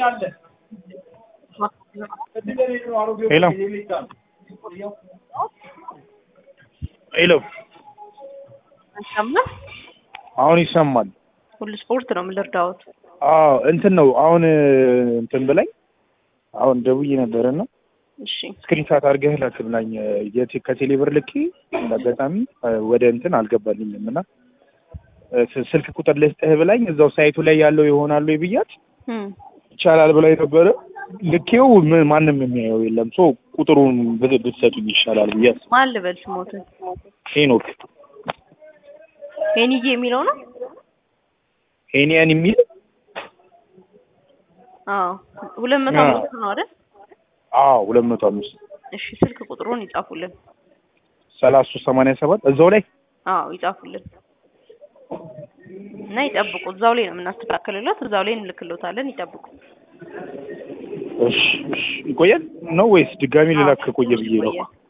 ሄሎ ሄሎ አይሰማም? አሁን ይሰማል። ሁሉ ስፖርት ነው የምልርዳውት። አዎ እንትን ነው አሁን እንትን ብላኝ አሁን ደውዬ ነበርና እሺ ስክሪንሻት አድርገህ ላክልኝ ከቴሌብር ልኬ እንዳጋጣሚ ወደ እንትን አልገባልኝም እና ስልክ ቁጥር ልስጥህ ብላኝ እዛው ሳይቱ ላይ ያለው ይሆናል ወይ ብያት ይቻላል ብላኝ ነበረ። ልኬው ማንም የሚያየው የለም። ሶ ቁጥሩን ብትሰጡኝ ይሻላል ብያት። ማን ልበል ስሞት? ሄኖክ ሄኒዬ የሚለው ነው? ሄኒያን የሚል አዎ 205 ነው አይደል? አዎ 205። እሺ ስልክ ቁጥሩን ይጻፉልን። 3387 እዛው ላይ አዎ ይጻፉልን እና ይጠብቁ። እዛው ላይ ነው የምናስተካክልለት። እዛው ላይ እንልክልዎታለን። ይጠብቁ። እሺ ይቆያል ነው ወይስ ድጋሚ ልላክ? ቆየ ብዬ ነው።